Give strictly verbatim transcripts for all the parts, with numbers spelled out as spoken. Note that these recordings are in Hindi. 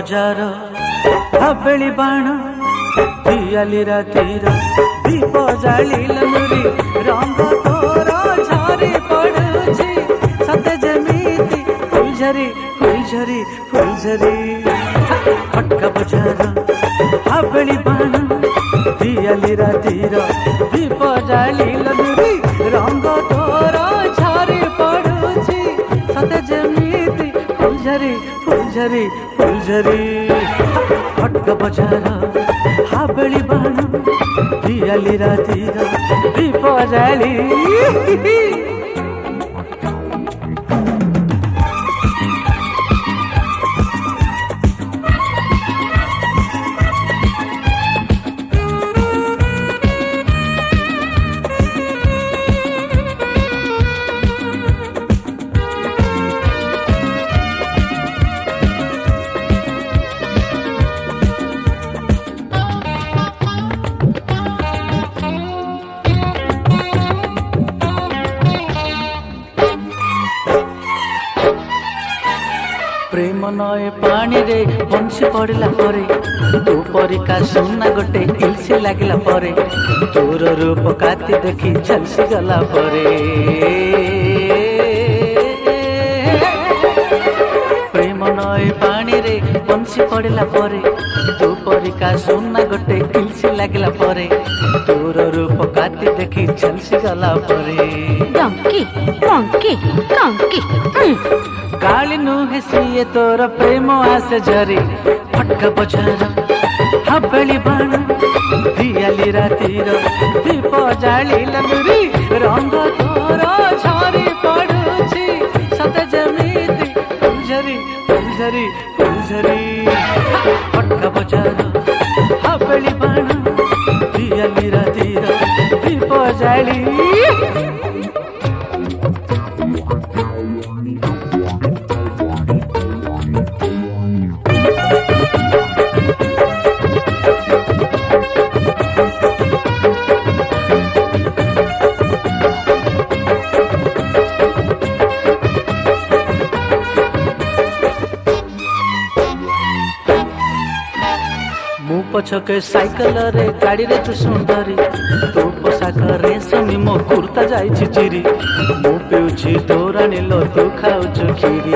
बजार हवेली बाण दियाली रातिर दीप जालिलनुरी रंग तोर झरी पड़ुछि सते जेमिति फुलझरी फुलझरी फुलझरी फटका बजार हवेली बाण दियाली रातिर दीप जालिलनुरी रंग तोर झरी पड़ुछि सते जेमिति फुलझरी फुलझरी फुलझरी फटका बजार हवेली बाण दियाली रातिर दीप जाली प्रेम नए पानी रे बंशी पड़ला परे तू परिका सुना गोटे इलसी लागला परे तोर रूप काती देखी झलसी गला परे प्रेम नए पानी रे बंशी पड़ला परे तू परिका सुना गोटे इलसी लागला परे तोर रूप काती देखी झलसी गला परे डंकी डंकी डंकी काली नुहे सिए तोर प्रेम आसे झरी फटका बजार हवेली बाण दियाली रातिर दीप जालिलनुरी रंग तोर झरी पड़ुछि सते जेमिति फुलझरी फुलझरी फुलझरी फटका बजार हवेली बाण दियाली रातिर दीप जाली पछके साइकल रे गाड़ी रे तू सुंदरी तू पोशाक रेशमी मो कुर्ता जाइछि चिरी मु पिउछि तोरा नीलो तू खाउछु खीरी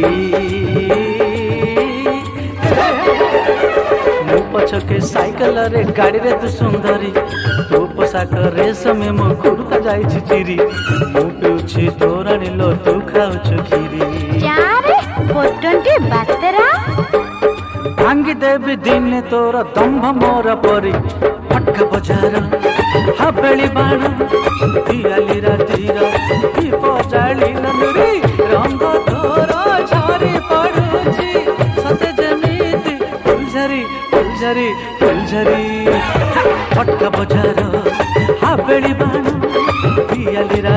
मु पछके साइकल रे गाड़ी रे तू सुंदरी तू पोशाक रेशमी मो कुर्ता जाइछि चिरी मु पिउछि तोरा नीलो तू खाउछु खीरी यारे बोटंटी बातेरा भांगी देवी दिने तोर दंभ मोर परी फटका बजार हवेली बाण दियाली रातिर दीप जालिलनुरी रंग तोर झरी पड़ुछि सते जेमिति फुलझरी फुलझरी फुलझरी फटका बजार हवेली बाण दियाली